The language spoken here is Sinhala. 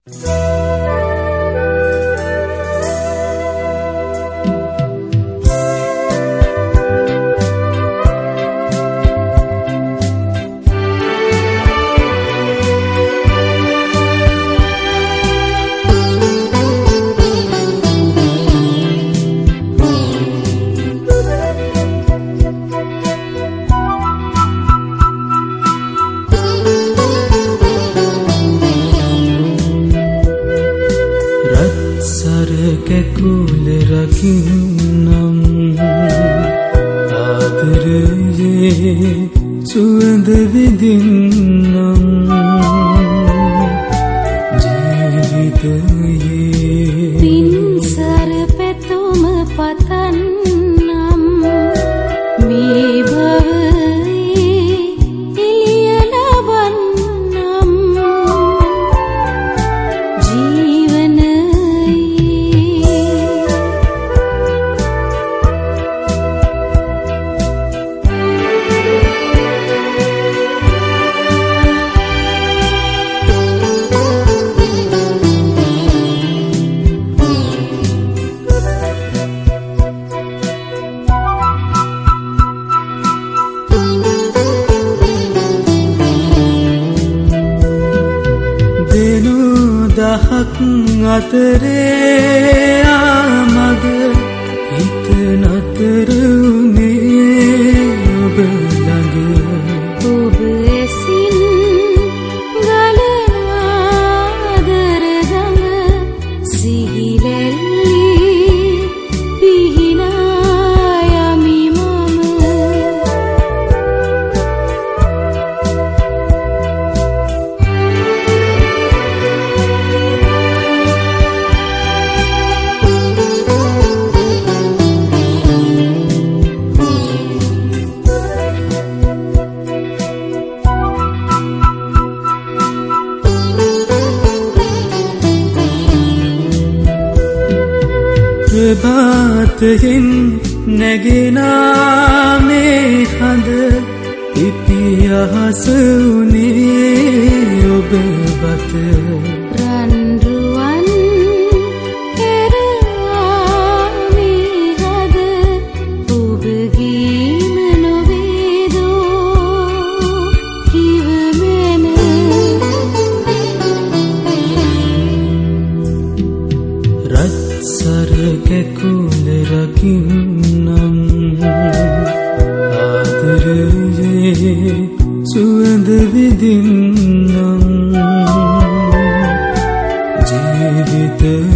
කැකුල රකින්නම් ආදරයේ සුවඳ විඳින්නම් ජීවිතයේ පින්සර පැතුම පතන්නම් මේ භවයේ එළිය ලබන්නම් දහක් අතරේ ආමග හිත නතර උනේ ඔබ ළඟ ඔබ ඇසින් ගලන ආදර ගඟ සිහිලැල්ලි පිහිනා යමි ප්‍රභාතයෙන් නැගෙනා මේ හඳ ඉතිහාස වුණේ ඔබ බත රන්රුවන් කෙරවා මේ හද ඔබගේම නොවේදෝ කිවමෙන රත්සර කැකුල රකින්නම් ආදරයේ සුවඳ විඳින්නම් ජීවිතේ